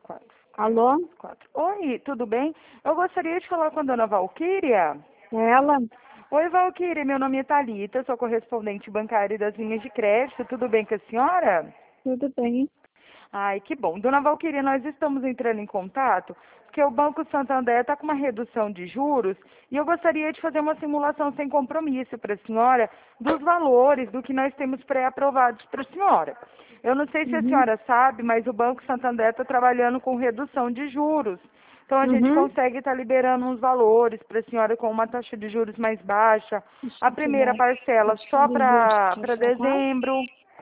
quatro. Alô? Quatro. Oi, tudo bem? Eu gostaria de falar com a dona Valquíria. Ela? Oi, Valquíria, meu nome é Thalita, sou correspondente bancária das linhas de crédito. Tudo bem com a senhora? Tudo bem. Ai, que bom. Dona Valquíria, nós estamos entrando em contato porque o Banco Santander está com uma redução de juros e eu gostaria de fazer uma simulação sem compromisso para a senhora dos valores do que nós temos pré-aprovados para a senhora. Eu não sei se a senhora sabe, mas o Banco Santander está trabalhando com redução de juros. Então a gente consegue estar liberando uns valores para a senhora com uma taxa de juros mais baixa. A primeira parcela só para dezembro.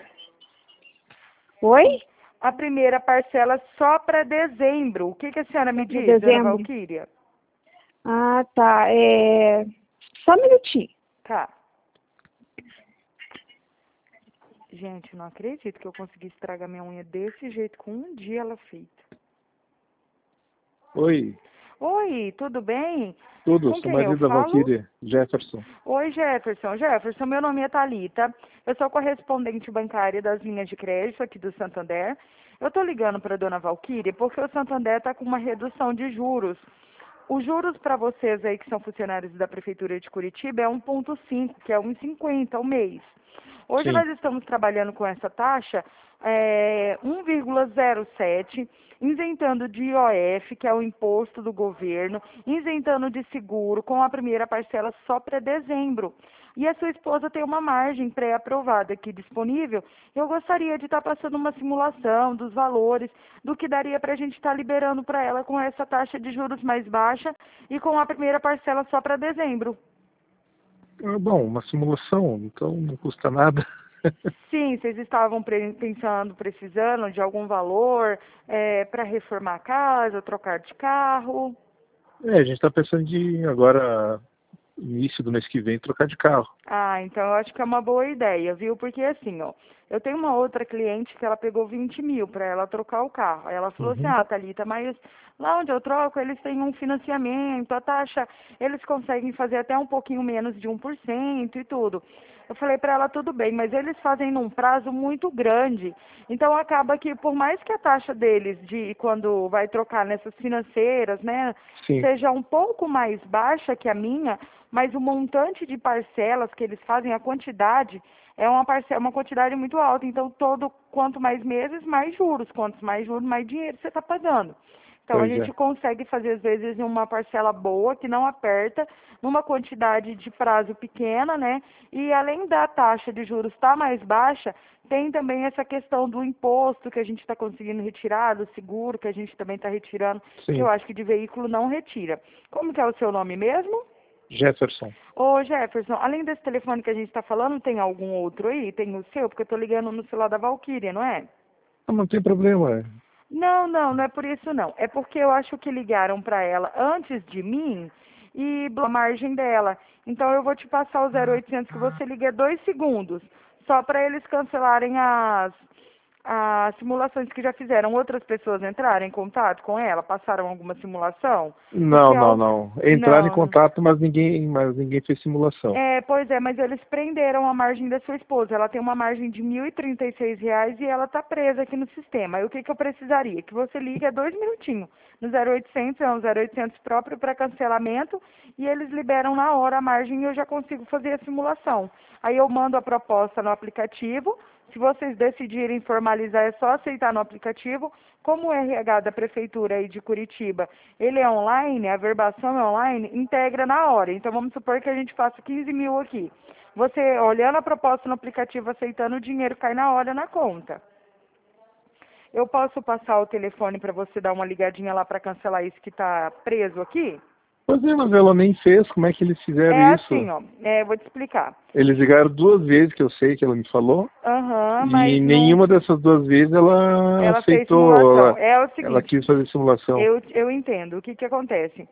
Oi? A primeira parcela só para dezembro. O que a senhora me diz, dona dezembro? Valquíria? Ah, tá. Só um minutinho. Tá. Gente, não acredito que eu consegui estragar minha unha desse jeito com um dia ela feita. Oi, Oi, tudo bem? tudo, Com sou quem eu marido da falo? Valquíria, Jefferson. Oi, Jefferson. Jefferson, meu nome é Thalita. Eu sou correspondente bancária das linhas de crédito aqui do Santander. Eu estou ligando para a dona Valquíria porque o Santander está com uma redução de juros. Os juros para vocês aí que são funcionários da Prefeitura de Curitiba é 1,5, que é 1,50 ao mês. Hoje Sim, nós estamos trabalhando com essa taxa 1,07, isentando de IOF, que é o imposto do governo, isentando de seguro, com a primeira parcela só para dezembro. E a sua esposa tem uma margem pré-aprovada aqui disponível. Eu gostaria de estar passando uma simulação dos valores, do que daria para a gente estar liberando para ela com essa taxa de juros mais baixa e com a primeira parcela só para dezembro. bom, uma simulação, então não custa nada. Sim, vocês estavam pensando, precisando de algum valor para reformar a casa, trocar de carro. A gente está pensando de agora, início do mês que vem, trocar de carro. Ah, então eu acho que é uma boa ideia, viu? Porque assim, ó, eu tenho uma outra cliente que ela pegou 20 mil para ela trocar o carro. Aí ela falou assim, Uhum. Thalita, mas lá onde eu troco, eles têm um financiamento, a taxa, eles conseguem fazer até um pouquinho menos de 1% e tudo. Eu falei para ela, tudo bem, mas eles fazem num prazo muito grande. Então acaba que, por mais que a taxa deles, de quando vai trocar nessas financeiras, né, Sim, seja um pouco mais baixa que a minha, mas o montante de parcelas que eles fazem, a quantidade, é uma quantidade muito alta. Então, quanto mais meses, mais juros. Quanto mais juros, mais dinheiro você está pagando. Então, a pois é. gente consegue fazer, às vezes, uma parcela boa, que não aperta, numa quantidade de prazo pequena, né? E, além da taxa de juros estar mais baixa, tem também essa questão do imposto que a gente está conseguindo retirar, do seguro que a gente também está retirando, que eu Sim, acho que de veículo não retira. Como que é o seu nome mesmo? Jefferson. Ô, Jefferson, além desse telefone que a gente está falando, tem algum outro aí? Tem o seu? Porque eu estou ligando no celular da Valquíria, não é? Não tem problema. Não é por isso não. É porque eu acho que ligaram para ela antes de mim e a margem dela. Então eu vou te passar o 0800 que você liga 2 segundos, só para eles cancelarem as simulações que já fizeram. Outras pessoas entraram em contato com ela, passaram alguma simulação? Porque Não, não, não. Entraram em não. contato, mas ninguém fez simulação. Pois é, mas eles prenderam a margem da sua esposa. Ela tem uma margem de R$ 1.036 e ela está presa aqui no sistema. Aí o que eu precisaria? Que você ligue 2 minutinhos no 0800, é um 0800 próprio para cancelamento e eles liberam na hora a margem e eu já consigo fazer a simulação. Aí eu mando a proposta no aplicativo. Se vocês decidirem formalizar, é só aceitar no aplicativo. Como o RH da Prefeitura aí de Curitiba, ele é online, a verbação é online, integra na hora. Então, vamos supor que a gente faça 15 mil aqui. Você, olhando a proposta no aplicativo, aceitando, o dinheiro cai na hora na conta. Eu posso passar o telefone para você dar uma ligadinha lá para cancelar isso que está preso aqui? Pois é, mas ela nem fez. Como é que eles fizeram É isso? assim, ó, vou te explicar. Eles ligaram 2 vezes, que eu sei que ela me falou, Aham, e mas não. nenhuma dessas 2 vezes ela Ela fez aceitou, simulação. ela, É o ela seguinte, quis fazer simulação. eu entendo. O que acontece?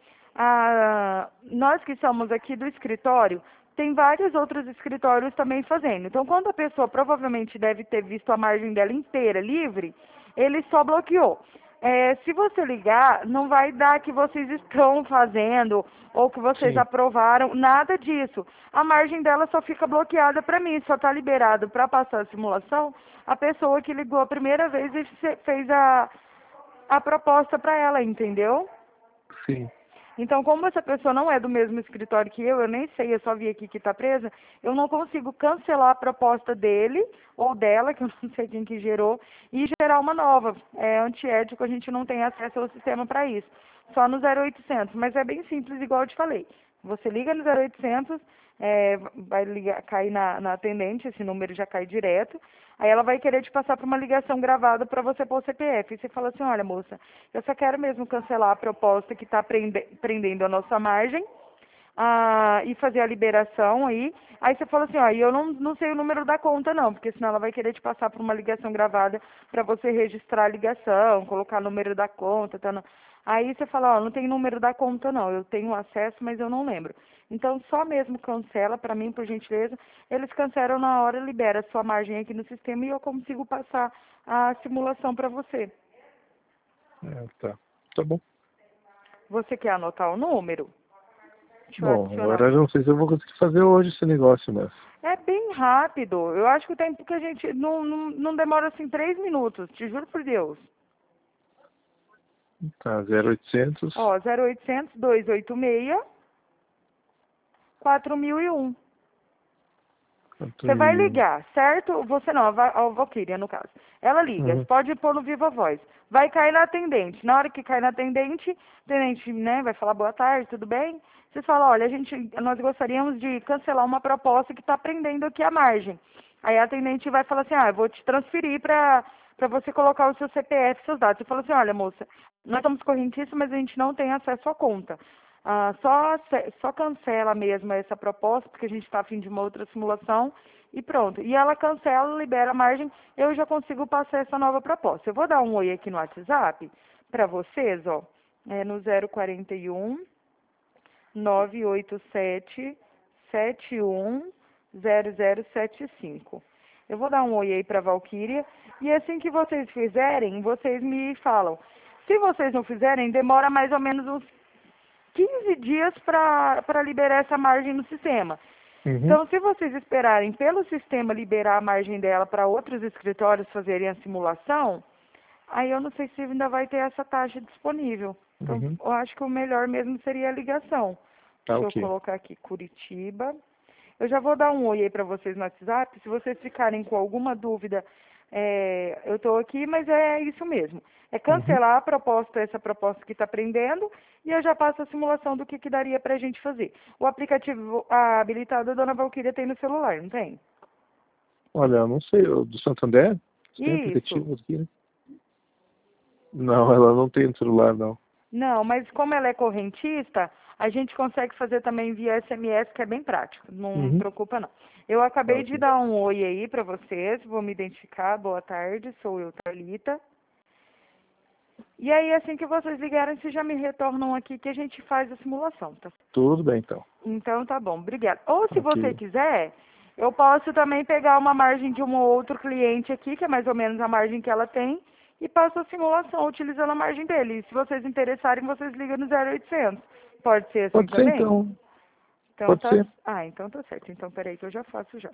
Nós que somos aqui do escritório, tem vários outros escritórios também fazendo. Então, quando a pessoa provavelmente deve ter visto a margem dela inteira livre, ele só bloqueou. Se você ligar, não vai dar que vocês estão fazendo ou que vocês Sim, aprovaram, nada disso. A margem dela só fica bloqueada para mim, só está liberado para passar a simulação a pessoa que ligou a primeira vez e fez a proposta para ela, entendeu? Sim. Então, como essa pessoa não é do mesmo escritório que eu nem sei, eu só vi aqui que está presa, eu não consigo cancelar a proposta dele ou dela, que eu não sei quem que gerou, e gerar uma nova. É antiético, a gente não tem acesso ao sistema para isso. Só no 0800, mas é bem simples, igual eu te falei. Você liga no 0800, vai ligar, cair na atendente, esse número já cai direto. Aí ela vai querer te passar para uma ligação gravada para você pôr o CPF. E você fala assim, olha moça, eu só quero mesmo cancelar a proposta que está prendendo a nossa margem e fazer a liberação aí. Aí você fala assim, ó, e eu não sei o número da conta não, porque senão ela vai querer te passar por uma ligação gravada para você registrar a ligação, colocar o número da conta, tá? Aí você fala, ó, não tem número da conta não, eu tenho acesso, mas eu não lembro. Então, só mesmo cancela para mim, por gentileza. Eles cancelam na hora, libera a sua margem aqui no sistema e eu consigo passar a simulação para você. Tá. Tá bom. Você quer anotar o número? Deixa eu Bom, adicionar. agora eu não sei se eu vou conseguir fazer hoje esse negócio, mas... É bem rápido. Eu acho que o tempo que a gente... Não demora assim 3 minutos, te juro por Deus. Tá, 0800. Ó, 0800 286 4001. Você vai ligar, certo? Você não, a Valquíria, no caso. Ela liga, você pode pôr no Viva Voz. Vai cair na atendente. Na hora que cai na atendente, né, vai falar boa tarde, tudo bem? Você fala, olha, nós gostaríamos de cancelar uma proposta que está prendendo aqui a margem. Aí a atendente vai falar assim, eu vou te transferir para você colocar o seu CPF, seus dados. Você fala assim, olha, moça, nós somos correntistas, mas a gente não tem acesso à conta. Só cancela mesmo essa proposta, porque a gente está a fim de uma outra simulação, e pronto. E ela cancela, libera a margem, eu já consigo passar essa nova proposta. Eu vou dar um oi aqui no WhatsApp para vocês, ó, no 041 987 710075. Eu vou dar um oi aí para a Valquíria, e assim que vocês fizerem, vocês me falam. Se vocês não fizerem, demora mais ou menos uns 15 dias para liberar essa margem no sistema. Então, se vocês esperarem pelo sistema liberar a margem dela para outros escritórios fazerem a simulação, aí eu não sei se ainda vai ter essa taxa disponível. Então, eu acho que o melhor mesmo seria a ligação. Tá, Deixa eu colocar aqui Curitiba. Eu já vou dar um oi aí para vocês no WhatsApp. Se vocês ficarem com alguma dúvida, eu estou aqui, mas é isso mesmo. É cancelar a proposta, essa proposta que está prendendo, e eu já passo a simulação do que daria para a gente fazer. O aplicativo habilitado a dona Valquíria tem no celular, não tem? Olha, eu não sei, o do Santander? Tem aplicativo aqui, né? Não, ela não tem no celular, não. Não, mas como ela é correntista, a gente consegue fazer também via SMS, que é bem prático. Não preocupa, não. Eu acabei de dar um oi aí para vocês, vou me identificar. Boa tarde, sou eu, Thalita. E aí, assim que vocês ligarem, vocês já me retornam aqui que a gente faz a simulação, tá? Tudo bem, então. Então, tá bom, obrigada. Ou se você quiser, eu posso também pegar uma margem de um outro cliente aqui, que é mais ou menos a margem que ela tem, e passo a simulação utilizando a margem dele. E se vocês interessarem, vocês ligam no 0800. Pode ser assim também? Pode ser, então. Então Pode ser. então tá certo. Então, peraí que eu já faço já.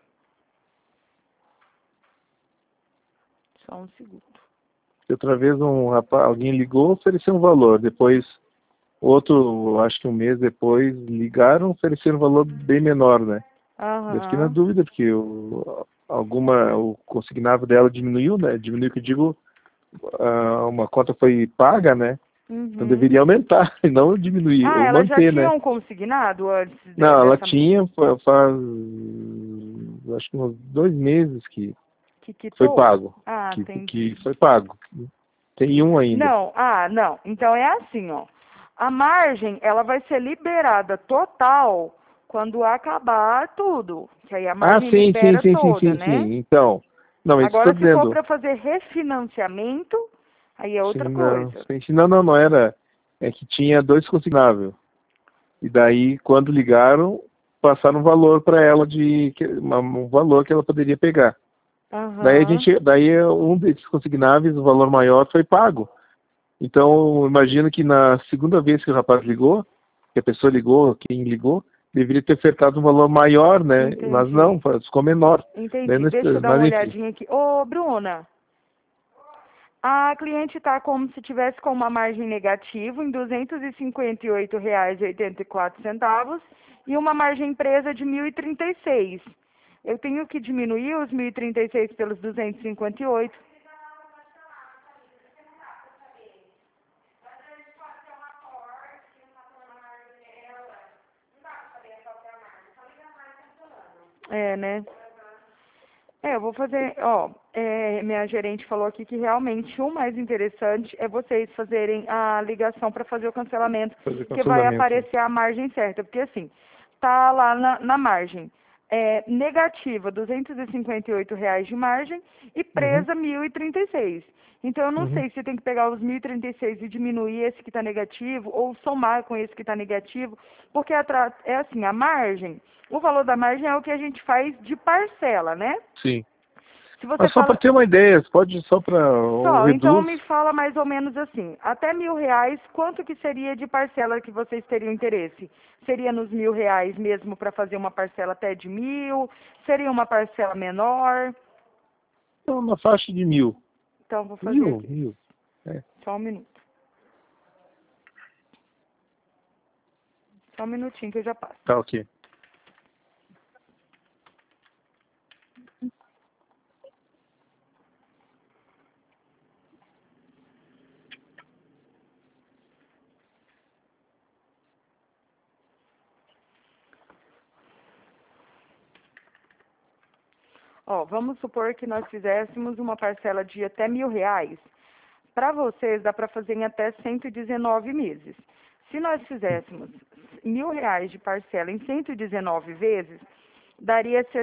Só um segundo. Outra vez alguém ligou, ofereceu um valor. Depois, outro, acho que um mês depois, ligaram, ofereceram um valor bem menor, né? Eu fiquei na dúvida, porque o consignado dela diminuiu, né? Diminuiu, que eu digo, uma conta foi paga, né? Então deveria aumentar e não diminuir, ou ela manter, já tinha né? um consignado antes? Não, ela tinha, faz acho que uns 2 meses que foi pago. Que foi pago. Tem um ainda. Não. Então é assim, ó. A margem, ela vai ser liberada total quando acabar tudo. Que aí a margem libera toda, né? Sim. Então, não, isso agora, estou dizendo. Se for para fazer refinanciamento, aí é outra coisa. Não era. É que tinha 2 consignáveis. E daí, quando ligaram, passaram um valor para ela, um valor que ela poderia pegar. Daí um desses consignáveis, o valor maior, foi pago. Então, eu imagino que na segunda vez que o rapaz ligou, que a pessoa ligou, quem ligou, deveria ter ofertado um valor maior, né? Entendi. Mas não, ficou menor. Entendi. Deixa eu dar uma olhadinha aqui. Ô, Bruna, A cliente está como se tivesse com uma margem negativa em R$ 258,84 e uma margem presa de 1.036. Eu tenho que diminuir os 1.036 pelos 258. É, né? Eu vou fazer, minha gerente falou aqui que realmente o mais interessante é vocês fazerem a ligação para fazer o cancelamento, que vai aparecer a margem certa, porque assim, tá lá na margem, negativa, R$ 258 de margem e presa 1.036. Então, eu não sei se tem que pegar os 1.036 e diminuir esse que está negativo ou somar com esse que está negativo, porque é assim, a margem, o valor da margem é o que a gente faz de parcela, né? Sim. Se você Mas só para ter uma ideia, pode só para então me fala mais ou menos assim, até R$ 1.000, quanto que seria de parcela que vocês teriam interesse? Seria nos R$ 1.000 mesmo para fazer uma parcela até de 1.000? Seria uma parcela menor? Então, na faixa de 1.000. Então, vou fazer aqui. 1.000. É. Só um minuto. Só um minutinho que eu já passo. Tá, ok. Vamos supor que nós fizéssemos uma parcela de até R$ 1.000. Para vocês, dá para fazer em até 119 meses. Se nós fizéssemos R$ 1.000 de parcela em 119 vezes, daria R$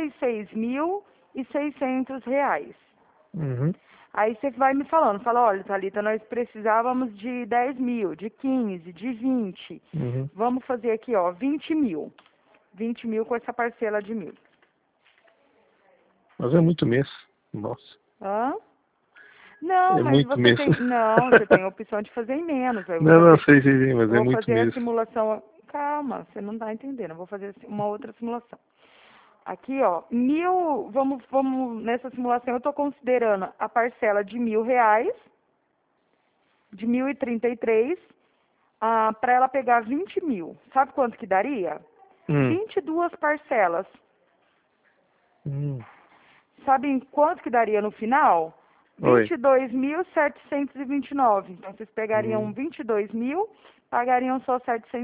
66.600. Aí você vai me falando, olha, Thalita, nós precisávamos de 10 mil, de 15, de 20. Vamos fazer aqui, 20 mil. 20 mil com essa parcela de 1.000. Mas é muito mês. Nossa. Hã? Não, é mas muito você mês. você tem a opção de fazer em menos. Não, sei, mas é muito mês. Vou fazer a simulação. Calma, você não está entendendo. Eu vou fazer uma outra simulação. Aqui, 1.000, vamos nessa simulação eu estou considerando a parcela de R$ 1.000, de 1.033, para ela pegar 20 mil. Sabe quanto que daria? 22 parcelas. Sabe quanto que daria no final? 22.729. Então, vocês pegariam 22 mil, pagariam só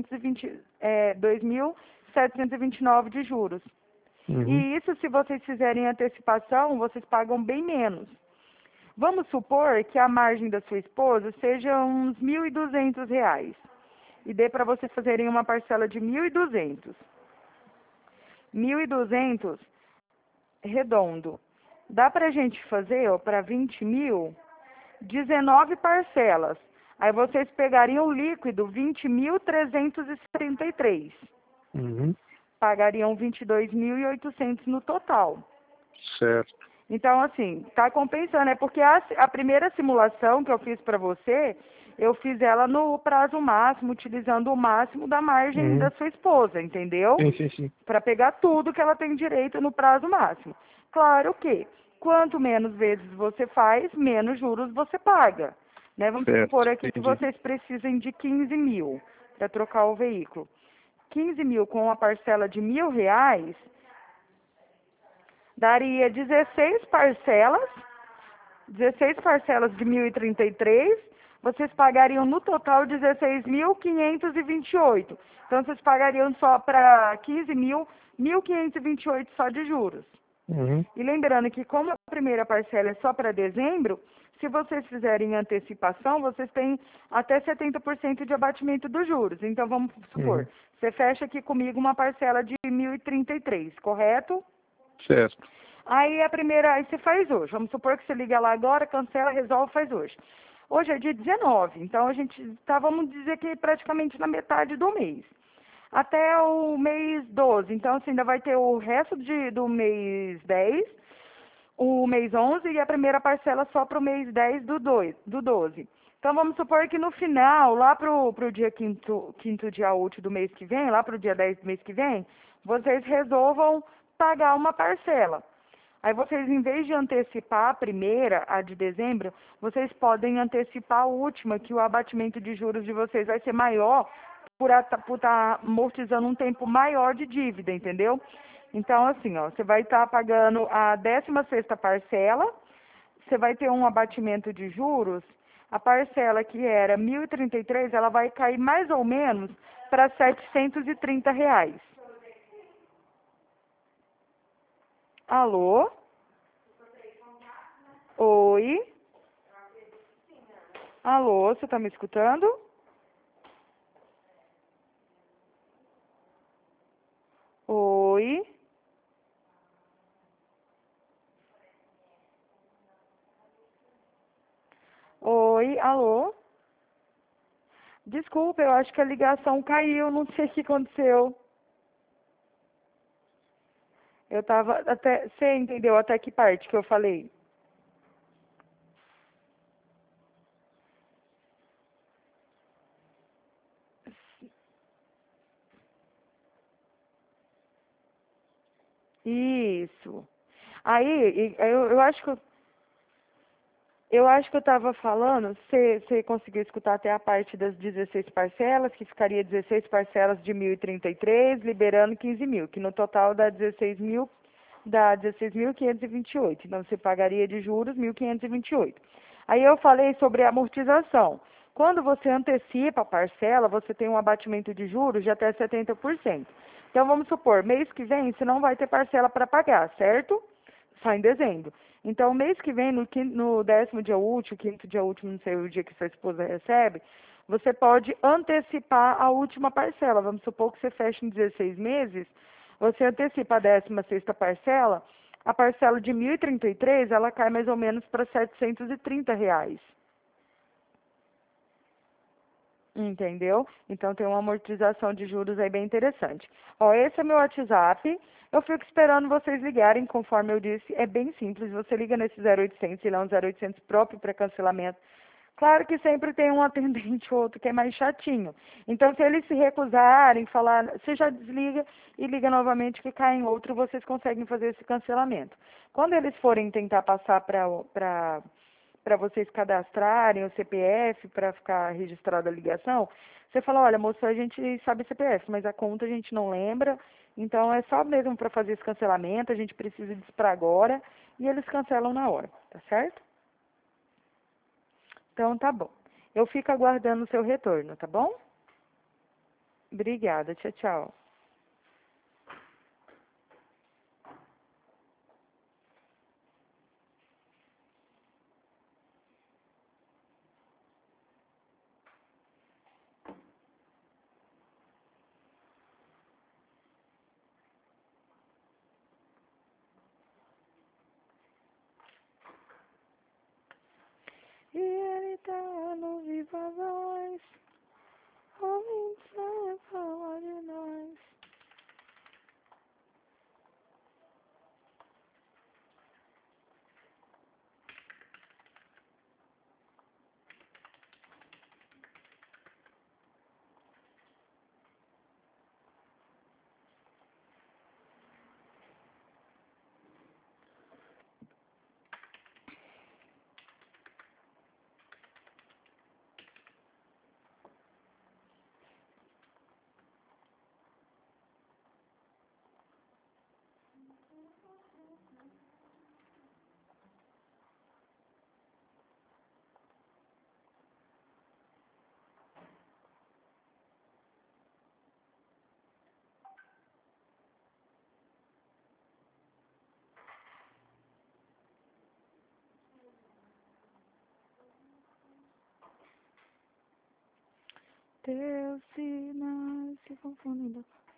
2.729 de juros. E isso, se vocês fizerem antecipação, vocês pagam bem menos. Vamos supor que a margem da sua esposa seja uns R$ 1.200. E dê para vocês fazerem uma parcela de 1.200. 1.200 redondo. Dá para a gente fazer, para 20 mil, 19 parcelas. Aí vocês pegariam o líquido 20.373. Pagariam 22.800 no total. Certo. Então, assim, tá compensando. É porque a primeira simulação que eu fiz para você, eu fiz ela no prazo máximo, utilizando o máximo da margem da sua esposa, entendeu? Sim. Para pegar tudo que ela tem direito no prazo máximo. Claro que, quanto menos vezes você faz, menos juros você paga. Né? Vamos supor aqui que vocês precisem de 15 mil para trocar o veículo. 15 mil com uma parcela de R$ 1.000, daria 16 parcelas de 1.033, vocês pagariam no total 16.528. Então, vocês pagariam só para 15 mil, 1.528 só de juros. E lembrando que como a primeira parcela é só para dezembro, se vocês fizerem antecipação, vocês têm até 70% de abatimento dos juros. Então, vamos supor, você fecha aqui comigo uma parcela de 1.033, correto? Certo. Aí você faz hoje. Vamos supor que você liga lá agora, cancela, resolve, faz hoje. Hoje é dia 19, então a gente está, vamos dizer que praticamente na metade do mês. Até o mês 12, então você ainda vai ter o resto do mês 10, o mês 11 e a primeira parcela só para o mês 10 do 12. Então vamos supor que no final, lá para o dia quinto dia útil do mês que vem, lá para o dia 10 do mês que vem, vocês resolvam pagar uma parcela. Aí vocês, em vez de antecipar a primeira, a de dezembro, vocês podem antecipar a última, que o abatimento de juros de vocês vai ser maior por estar amortizando um tempo maior de dívida, entendeu? Então, assim, ó, você vai estar pagando a 16ª parcela, você vai ter um abatimento de juros, a parcela que era 1.033, ela vai cair mais ou menos para R$ 730. Alô? Oi? Alô, você está me escutando? Oi? Oi, alô? Desculpa, eu acho que a ligação caiu, não sei o que aconteceu. Eu tava até, você entendeu até que parte que eu falei? Isso. Aí, eu acho que eu estava falando, você conseguiu escutar até a parte das 16 parcelas, que ficaria 16 parcelas de 1.033, liberando 15 mil, que no total dá 16.528. Então, você pagaria de juros 1.528. Aí eu falei sobre a amortização. Quando você antecipa a parcela, você tem um abatimento de juros de até 70%. Então, vamos supor, mês que vem você não vai ter parcela para pagar, certo? Só em dezembro. Então, mês que vem, no 10º dia útil, 5º dia útil, não sei o dia que sua esposa recebe, você pode antecipar a última parcela. Vamos supor que você feche em 16 meses, você antecipa a 16ª parcela, a parcela de 1.033, ela cai mais ou menos para R$ 730. Entendeu? Então tem uma amortização de juros aí bem interessante. Ó, esse é meu WhatsApp. Eu fico esperando vocês ligarem, conforme eu disse, é bem simples. Você liga nesse 0800, ele é um 0800 próprio para cancelamento. Claro que sempre tem um atendente ou outro que é mais chatinho. Então, se eles se recusarem, falar, você já desliga e liga novamente que cai em outro, vocês conseguem fazer esse cancelamento. Quando eles forem tentar passar para vocês cadastrarem o CPF para ficar registrada a ligação, você fala, olha, moça, a gente sabe CPF, mas a conta a gente não lembra, então é só mesmo para fazer esse cancelamento, a gente precisa disso para agora, e eles cancelam na hora, tá certo? Então tá bom. Eu fico aguardando o seu retorno, tá bom? Obrigada, tchau, tchau. E ele tá no Viva Voz, ouvindo sempre falar de nós. Teus sinais se confundindo.